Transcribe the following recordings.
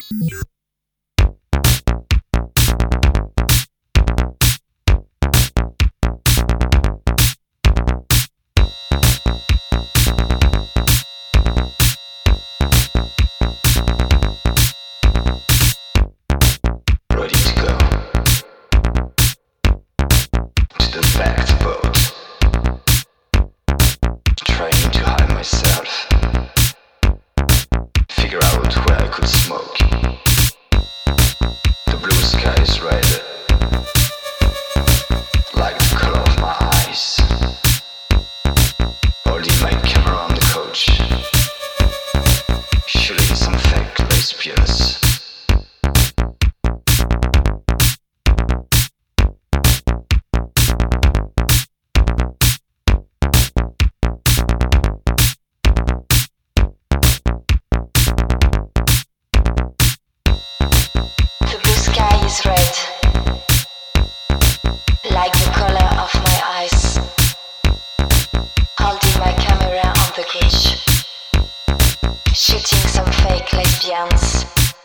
Shooting some fake lesbians.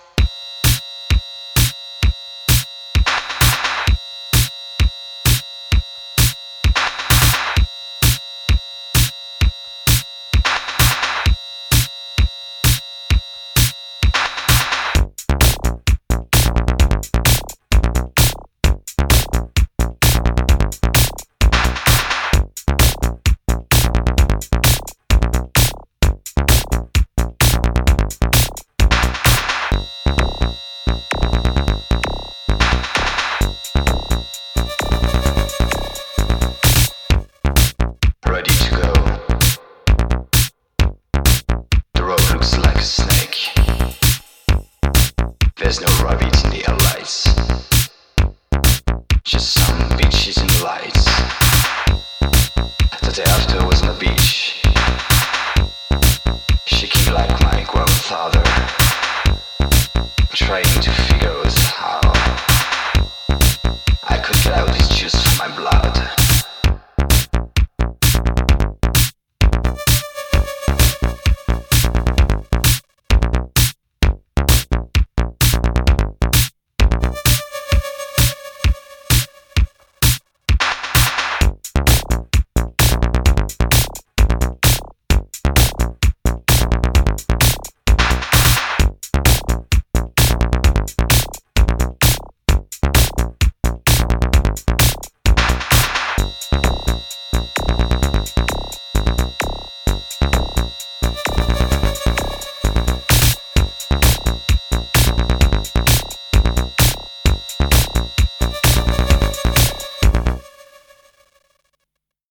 Ready to go. The road looks like a snake. There's no rabbit in the headlights. Just some bitches in the lights. The day after was on the beach, shaking like my grandfather, trying to figure out